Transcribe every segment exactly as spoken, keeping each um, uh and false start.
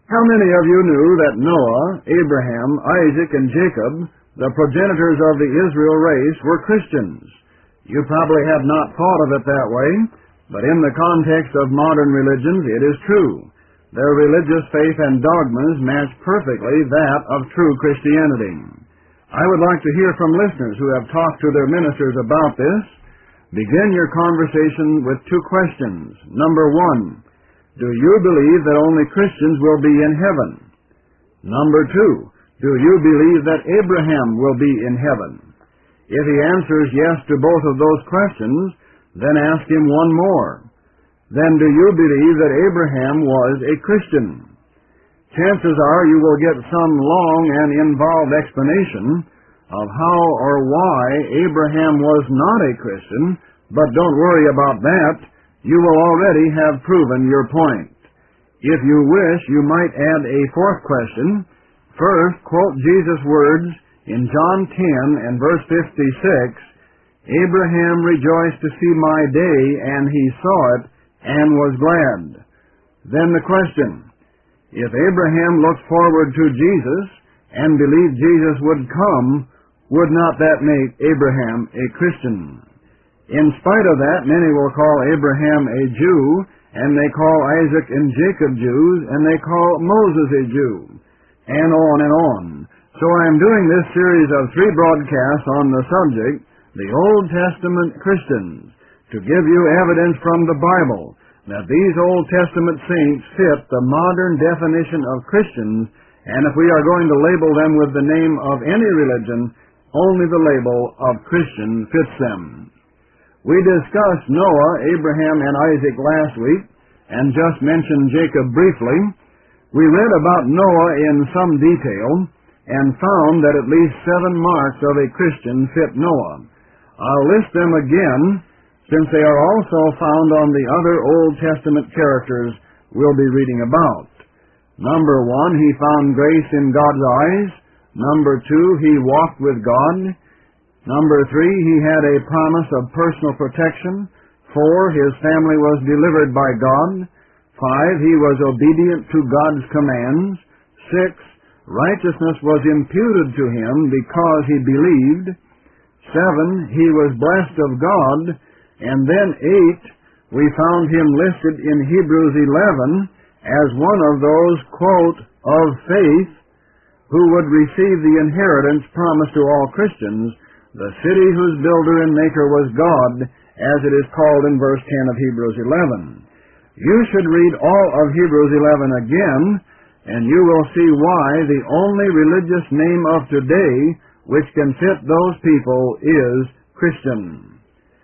How many of you knew that Noah, Abraham, Isaac, and Jacob, the progenitors of the Israel race, were Christians? You probably have not thought of it that way, but in the context of modern religions it is true. Their religious faith and dogmas match perfectly that of true Christianity. I would like to hear from listeners who have talked to their ministers about this. Begin your conversation with two questions. Number one, do you believe that only Christians will be in heaven? Number two, do you believe that Abraham will be in heaven? If he answers yes to both of those questions, then ask him one more. Then do you believe that Abraham was a Christian? Chances are you will get some long and involved explanation of how or why Abraham was not a Christian, but don't worry about that. You will already have proven your point. If you wish, you might add a fourth question. First, quote Jesus' words in John ten and verse fifty-six, Abraham rejoiced to see my day, and he saw it, and was glad. Then the question, if Abraham looked forward to Jesus and believed Jesus would come, would not that make Abraham a Christian? In spite of that, many will call Abraham a Jew, and they call Isaac and Jacob Jews, and they call Moses a Jew, and on and on. So I am doing this series of three broadcasts on the subject, the Old Testament Christians, to give you evidence from the Bible that these Old Testament saints fit the modern definition of Christians, and if we are going to label them with the name of any religion, only the label of Christian fits them. We discussed Noah, Abraham, and Isaac last week, and just mentioned Jacob briefly. We read about Noah in some detail, and found that at least seven marks of a Christian fit Noah. I'll list them again, since they are also found on the other Old Testament characters we'll be reading about. Number one, he found grace in God's eyes. Number two, he walked with God. Number three, he had a promise of personal protection. Four, his family was delivered by God. Five, he was obedient to God's commands. Six, righteousness was imputed to him because he believed. Seven, he was blessed of God. And then eight, we found him listed in Hebrews eleven as one of those, quote, of faith, who would receive the inheritance promised to all Christians, the city whose builder and maker was God, as it is called in verse ten of Hebrews eleven. You should read all of Hebrews eleven again, and you will see why the only religious name of today which can fit those people is Christian.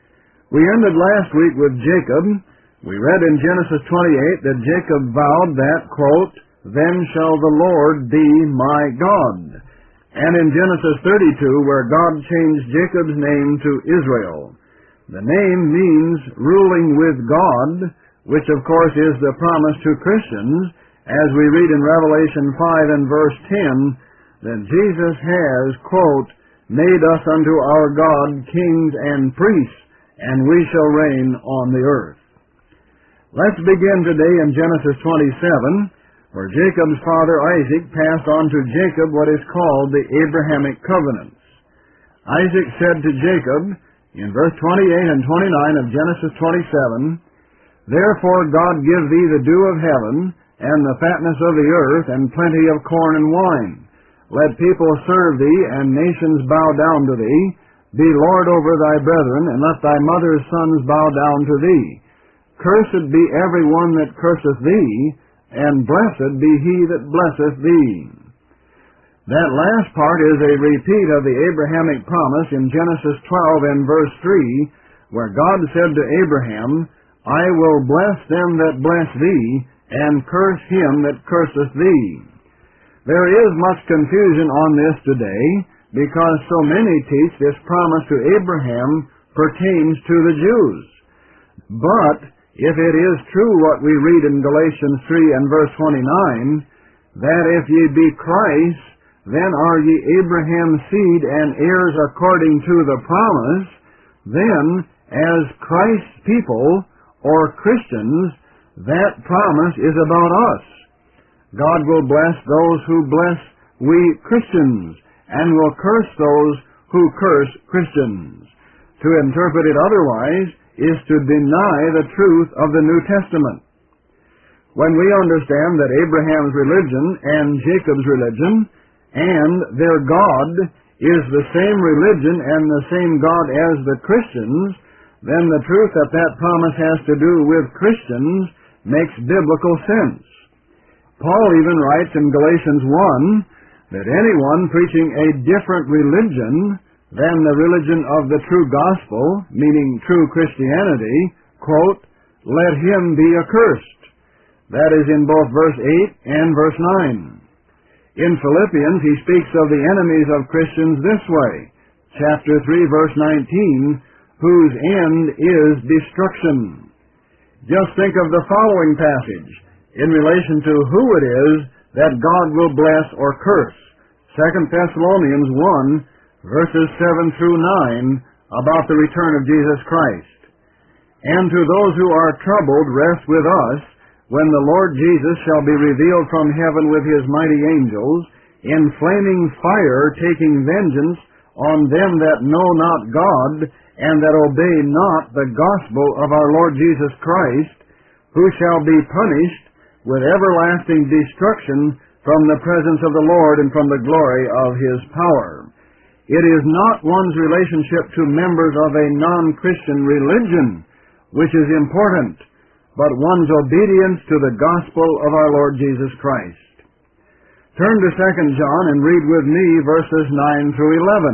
We ended last week with Jacob. We read in Genesis twenty-eight that Jacob vowed that, quote, then shall the Lord be my God. And in Genesis thirty-two, where God changed Jacob's name to Israel. The name means ruling with God, which of course is the promise to Christians, as we read in Revelation five and verse ten, that Jesus has, quote, made us unto our God kings and priests, and we shall reign on the earth. Let's begin today in Genesis twenty-seven, where Jacob's father Isaac passed on to Jacob what is called the Abrahamic covenants. Isaac said to Jacob, in verse twenty-eight and twenty-nine of Genesis twenty-seven, therefore God give thee the dew of heaven, and the fatness of the earth, and plenty of corn and wine. Let people serve thee, and nations bow down to thee. Be Lord over thy brethren, and let thy mother's sons bow down to thee. Cursed be every one that curseth thee, and blessed be he that blesseth thee. That last part is a repeat of the Abrahamic promise in Genesis twelve and verse three, where God said to Abraham, I will bless them that bless thee, and curse him that curseth thee. There is much confusion on this today, because so many teach this promise to Abraham pertains to the Jews. But if it is true what we read in Galatians three and verse twenty-nine, that if ye be Christ, then are ye Abraham's seed and heirs according to the promise, then as Christ's people, or Christians, that promise is about us. God will bless those who bless we Christians, and will curse those who curse Christians. To interpret it otherwise is to deny the truth of the New Testament. When we understand that Abraham's religion and Jacob's religion and their God is the same religion and the same God as the Christians, then the truth that that promise has to do with Christians makes biblical sense. Paul even writes in Galatians one that anyone preaching a different religion than the religion of the true gospel, meaning true Christianity, quote, let him be accursed. That is in both verse eight and verse nine. In Philippians, he speaks of the enemies of Christians this way, chapter three, verse nineteen, whose end is destruction. Just think of the following passage in relation to who it is that God will bless or curse. Second Thessalonians one, verses seven through nine, about the return of Jesus Christ. And to those who are troubled, rest with us, when the Lord Jesus shall be revealed from heaven with his mighty angels, in flaming fire, taking vengeance on them that know not God, and that obey not the gospel of our Lord Jesus Christ, who shall be punished with everlasting destruction from the presence of the Lord and from the glory of his power. It is not one's relationship to members of a non-Christian religion which is important, but one's obedience to the gospel of our Lord Jesus Christ. Turn to Second John and read with me verses nine through eleven.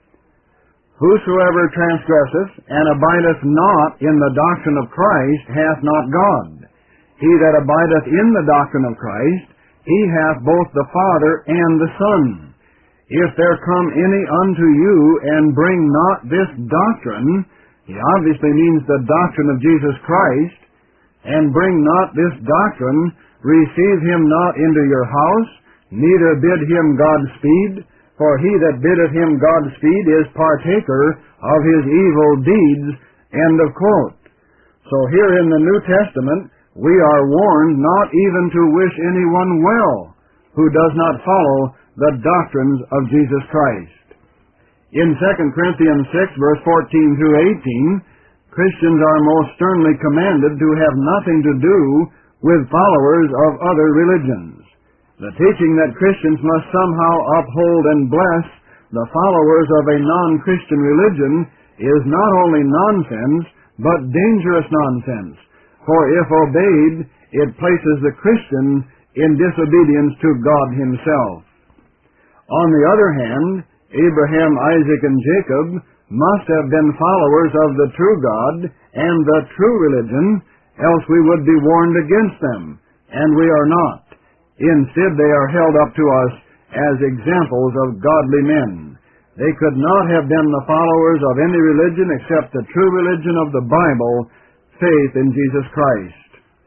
Whosoever transgresseth and abideth not in the doctrine of Christ hath not God. He that abideth in the doctrine of Christ, he hath both the Father and the Son. If there come any unto you and bring not this doctrine, he obviously means the doctrine of Jesus Christ, and bring not this doctrine, receive him not into your house, neither bid him Godspeed, for he that biddeth him Godspeed is partaker of his evil deeds. End of quote. So here in the New Testament, we are warned not even to wish anyone well who does not follow the doctrines of Jesus Christ. In Second Corinthians six, verse fourteen through eighteen, Christians are most sternly commanded to have nothing to do with followers of other religions. The teaching that Christians must somehow uphold and bless the followers of a non-Christian religion is not only nonsense, but dangerous nonsense. For if obeyed, it places the Christian in disobedience to God himself. On the other hand, Abraham, Isaac, and Jacob must have been followers of the true God and the true religion, else we would be warned against them, and we are not. Instead, they are held up to us as examples of godly men. They could not have been the followers of any religion except the true religion of the Bible, faith in Jesus Christ.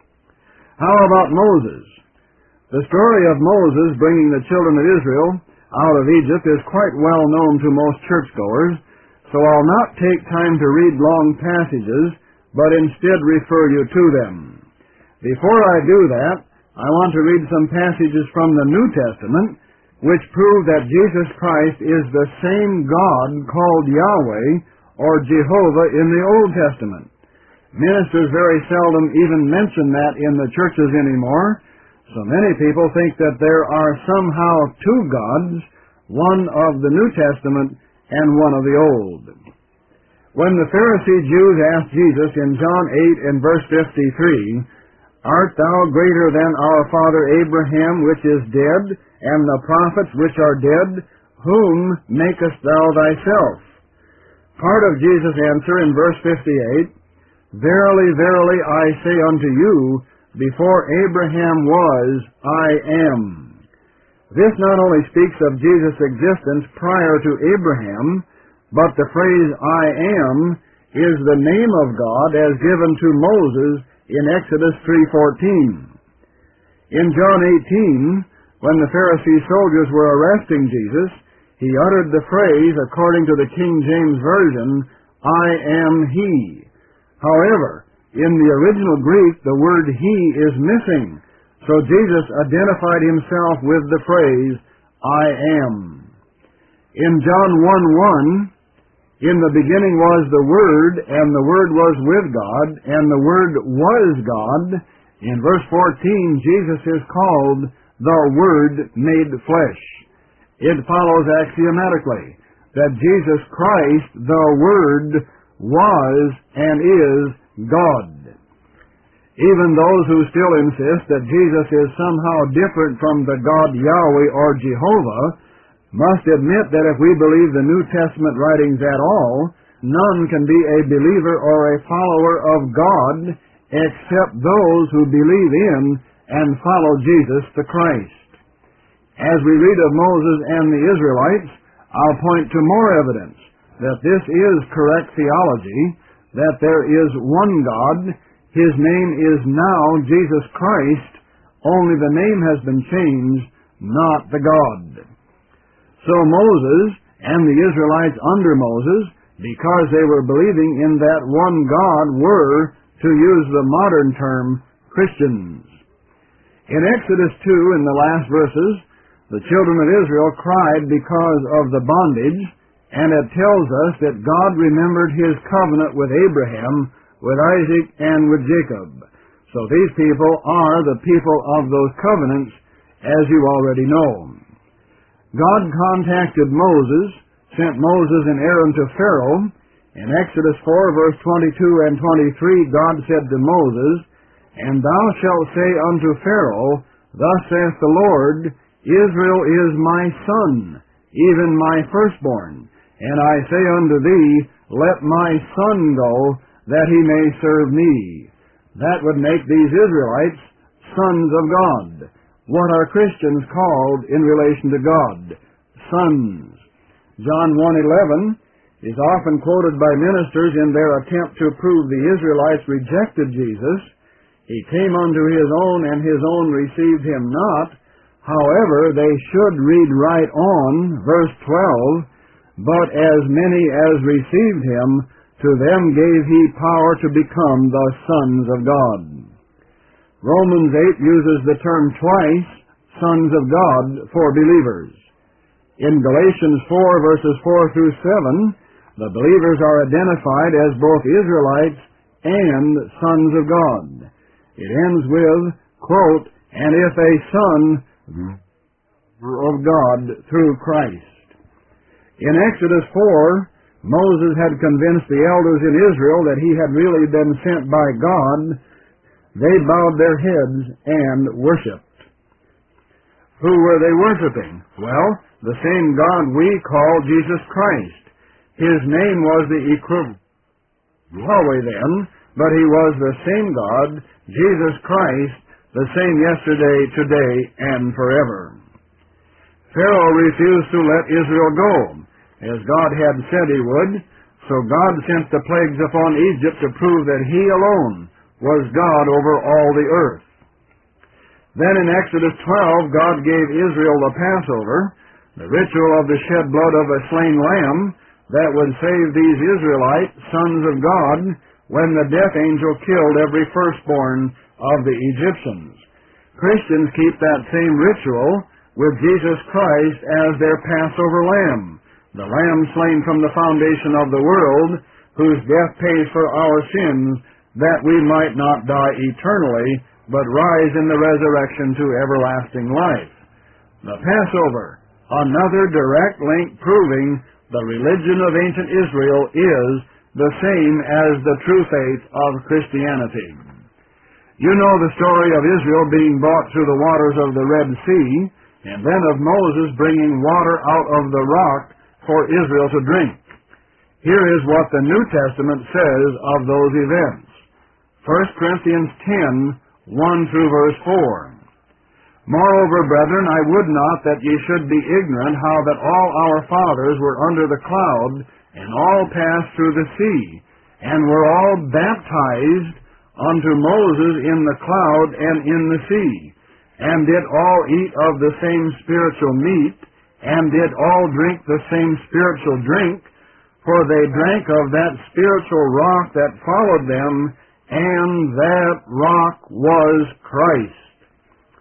How about Moses? The story of Moses bringing the children of Israel out of Egypt is quite well known to most churchgoers, so I'll not take time to read long passages, but instead refer you to them. Before I do that, I want to read some passages from the New Testament which prove that Jesus Christ is the same God called Yahweh or Jehovah in the Old Testament. Ministers very seldom even mention that in the churches anymore, so many people think that there are somehow two gods, one of the New Testament and one of the Old. When the Pharisee Jews asked Jesus in John eight and verse fifty-three, Art thou greater than our father Abraham, which is dead, and the prophets which are dead? Whom makest thou thyself? Part of Jesus' answer in verse fifty-eight, Verily, verily, I say unto you, before Abraham was, I am. This not only speaks of Jesus' existence prior to Abraham, but the phrase I am is the name of God as given to Moses in Exodus three fourteen. In John eighteen, when the Pharisee soldiers were arresting Jesus, he uttered the phrase, according to the King James Version, I am he. However, in the original Greek, the word he is missing, So Jesus identified himself with the phrase, I am. In John one one, in the beginning was the Word, and the Word was with God, and the Word was God. In verse fourteen, Jesus is called the Word made flesh. It follows axiomatically that Jesus Christ, the Word, was and is God. Even those who still insist that Jesus is somehow different from the God Yahweh or Jehovah must admit that if we believe the New Testament writings at all, none can be a believer or a follower of God except those who believe in and follow Jesus the Christ. As we read of Moses and the Israelites, I'll point to more evidence that this is correct theology, that there is one God. His name is now Jesus Christ, only the name has been changed, not the God. So Moses and the Israelites under Moses, because they were believing in that one God, were, to use the modern term, Christians. In Exodus two, in the last verses, the children of Israel cried because of the bondage, and it tells us that God remembered his covenant with Abraham, with Isaac, and with Jacob. So these people are the people of those covenants, as you already know. God contacted Moses, sent Moses and Aaron to Pharaoh. In Exodus four, verse twenty-two and twenty-three, God said to Moses, And thou shalt say unto Pharaoh, Thus saith the Lord, Israel is my son, even my firstborn. And I say unto thee, Let my son go, that he may serve me. That would make these Israelites sons of God. What are Christians called in relation to God? Sons. John one eleven is often quoted by ministers in their attempt to prove the Israelites rejected Jesus. He came unto his own, and his own received him not. However, they should read right on, verse twelve, But as many as received him, to them gave he power to become the sons of God. Romans eight uses the term twice, sons of God, for believers. In Galatians four, verses four through seven, the believers are identified as both Israelites and sons of God. It ends with, quote, And if a son of God through Christ. In Exodus four, Moses had convinced the elders in Israel that he had really been sent by God. They bowed their heads and worshipped. Who were they worshiping? Well, the same God we call Jesus Christ. His name was the equivalent Yahweh then, but he was the same God, Jesus Christ, the same yesterday, today, and forever. Pharaoh refused to let Israel go, as God had said he would, so God sent the plagues upon Egypt to prove that he alone was God over all the earth. Then in Exodus twelve, God gave Israel the Passover, the ritual of the shed blood of a slain lamb that would save these Israelite sons of God when the death angel killed every firstborn of the Egyptians. Christians keep that same ritual with Jesus Christ as their Passover lamb, the lamb slain from the foundation of the world, whose death pays for our sins, that we might not die eternally, but rise in the resurrection to everlasting life. The Passover, another direct link proving the religion of ancient Israel is the same as the true faith of Christianity. You know the story of Israel being brought through the waters of the Red Sea, and then of Moses bringing water out of the rock for Israel to drink. Here is what the New Testament says of those events. First Corinthians ten, one through verse four. Moreover, brethren, I would not that ye should be ignorant how that all our fathers were under the cloud, and all passed through the sea, and were all baptized unto Moses in the cloud and in the sea, and did all eat of the same spiritual meat, and did all drink the same spiritual drink, for they drank of that spiritual rock that followed them, and that rock was Christ.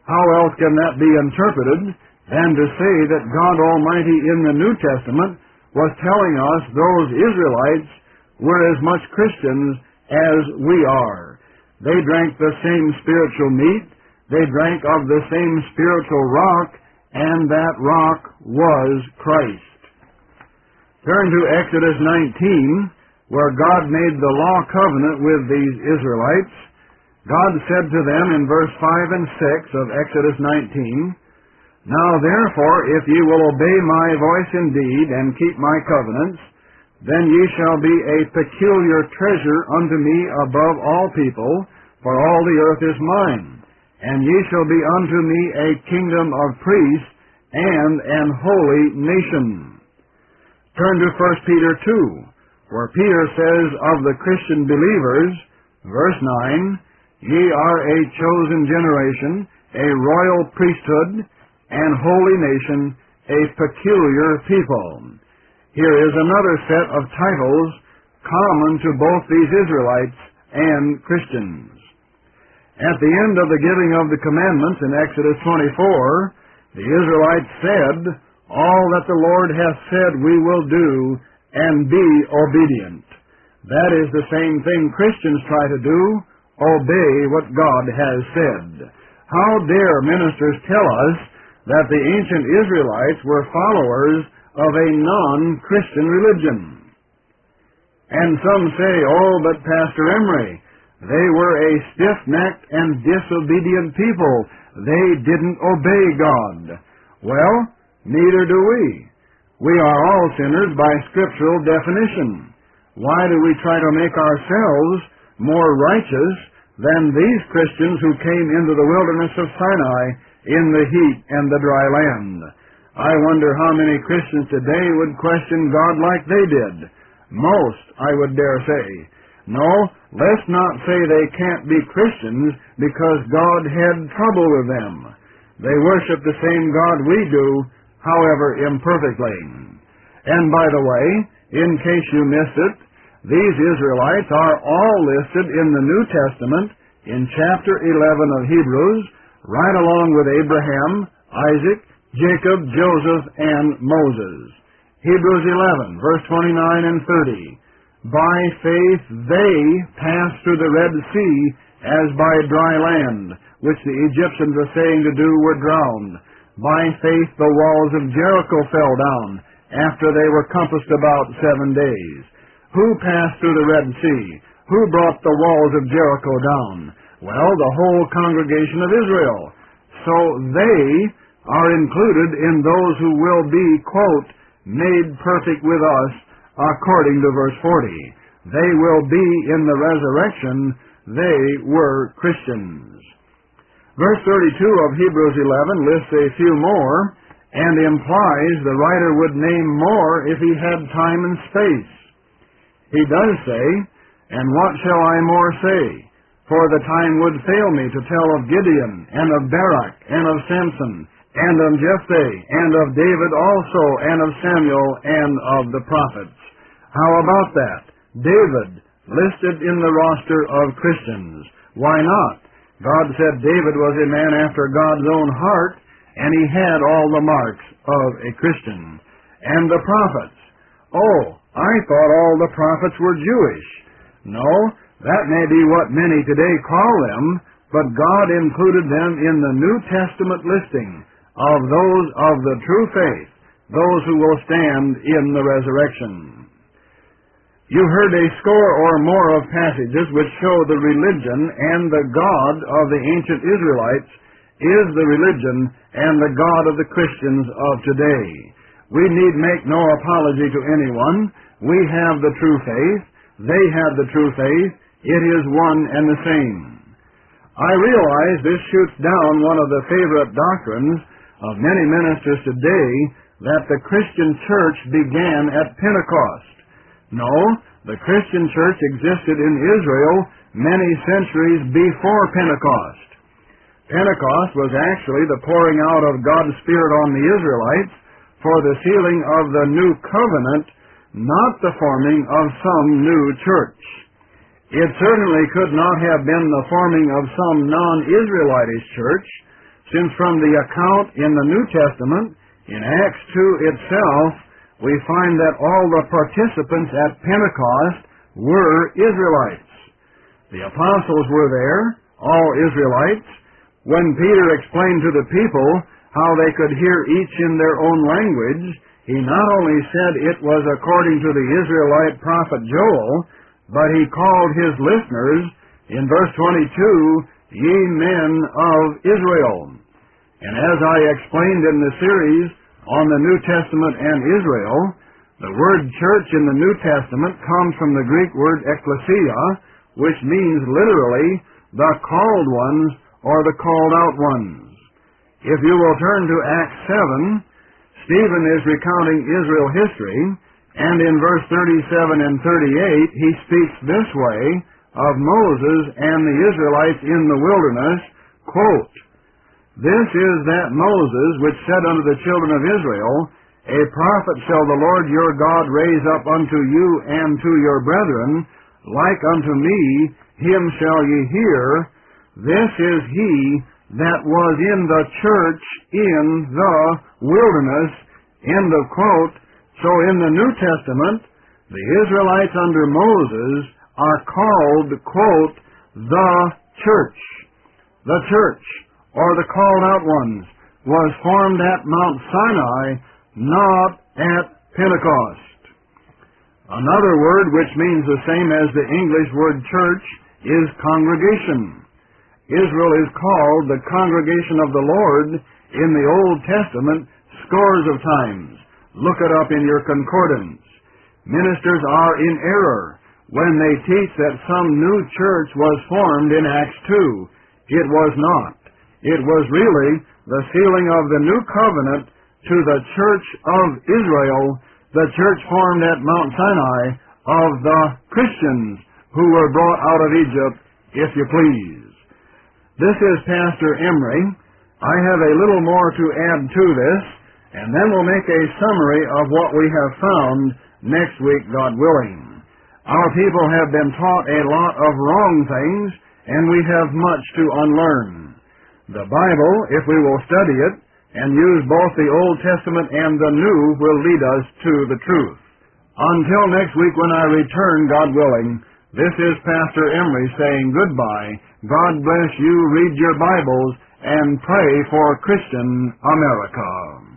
How else can that be interpreted than to say that God Almighty in the New Testament was telling us those Israelites were as much Christians as we are. They drank the same spiritual meat, they drank of the same spiritual rock, and that rock was Christ. Turn to Exodus nineteen, where God made the law covenant with these Israelites. God said to them in verse five and six of Exodus nineteen, "Now therefore, if ye will obey my voice indeed, and keep my covenants, then ye shall be a peculiar treasure unto me above all people, for all the earth is mine. And ye shall be unto me a kingdom of priests, and an holy nation." Turn to First Peter two, where Peter says of the Christian believers, verse nine, "Ye are a chosen generation, a royal priesthood, and holy nation, a peculiar people." Here is another set of titles common to both these Israelites and Christians. At the end of the giving of the commandments in Exodus twenty-four, the Israelites said, "All that the Lord hath said we will do, and be obedient." That is the same thing Christians try to do, obey what God has said. How dare ministers tell us that the ancient Israelites were followers of a non-Christian religion? And some say, "Oh, but Pastor Emery, they were a stiff-necked and disobedient people. They didn't obey God." Well, neither do we. We are all sinners by scriptural definition. Why do we try to make ourselves more righteous than these Christians who came into the wilderness of Sinai in the heat and the dry land? I wonder how many Christians today would question God like they did. Most, I would dare say. No, let's not say they can't be Christians because God had trouble with them. They worship the same God we do, however imperfectly. And by the way, in case you missed it, these Israelites are all listed in the New Testament in chapter eleven of Hebrews, right along with Abraham, Isaac, Jacob, Joseph, and Moses. Hebrews eleven, verse twenty-nine and thirty. "By faith they passed through the Red Sea as by dry land, which the Egyptians were saying to do were drowned. By faith the walls of Jericho fell down, after they were compassed about seven days." Who passed through the Red Sea? Who brought the walls of Jericho down? Well, the whole congregation of Israel. So they are included in those who will be, quote, made perfect with us, according to verse forty. They will be in the resurrection. They were Christians. Verse thirty-two of Hebrews eleven lists a few more and implies the writer would name more if he had time and space. He does say, "And what shall I more say? For the time would fail me to tell of Gideon, and of Barak, and of Samson, and of Jephthah, and of David also, and of Samuel, and of the prophets." How about that? David, listed in the roster of Christians. Why not? God said David was a man after God's own heart, and he had all the marks of a Christian. And the prophets. Oh, I thought all the prophets were Jewish. No, that may be what many today call them, but God included them in the New Testament listing of those of the true faith, those who will stand in the resurrection. You heard a score or more of passages which show the religion and the God of the ancient Israelites is the religion and the God of the Christians of today. We need make no apology to anyone. We have the true faith. They have the true faith. It is one and the same. I realize this shoots down one of the favorite doctrines of many ministers today, that the Christian church began at Pentecost. No, the Christian church existed in Israel many centuries before Pentecost. Pentecost was actually the pouring out of God's Spirit on the Israelites for the sealing of the new covenant, not the forming of some new church. It certainly could not have been the forming of some non-Israelitish church, since from the account in the New Testament, in Acts two itself, we find that all the participants at Pentecost were Israelites. The apostles were there, all Israelites. When Peter explained to the people how they could hear each in their own language, he not only said it was according to the Israelite prophet Joel, but he called his listeners, in verse twenty-two, ye men of Israel. And as I explained in the series on the New Testament and Israel, the word church in the New Testament comes from the Greek word ekklesia, which means literally the called ones or the called out ones. If you will turn to Acts seven, Stephen is recounting Israel history, and in verse thirty-seven and thirty-eight he speaks this way of Moses and the Israelites in the wilderness, quote, This is that Moses which said unto the children of Israel, A prophet shall the Lord your God raise up unto you and to your brethren, like unto me, him shall ye hear. This is he that was in the church in the wilderness. End of quote. So in the New Testament, the Israelites under Moses are called, quote, the church. The church, or the called out ones, was formed at Mount Sinai, not at Pentecost. Another word which means the same as the English word church is congregation. Israel is called the congregation of the Lord in the Old Testament scores of times. Look it up in your concordance. Ministers are in error when they teach that some new church was formed in Acts two. It was not. It was really the sealing of the new covenant to the church of Israel, the church formed at Mount Sinai of the Christians who were brought out of Egypt, if you please. This is Pastor Emery. I have a little more to add to this, and then we'll make a summary of what we have found next week, God willing. Our people have been taught a lot of wrong things, and we have much to unlearn. The Bible, if we will study it, and use both the Old Testament and the New, will lead us to the truth. Until next week when I return, God willing, this is Pastor Emery saying goodbye. God bless you, read your Bibles, and pray for Christian America.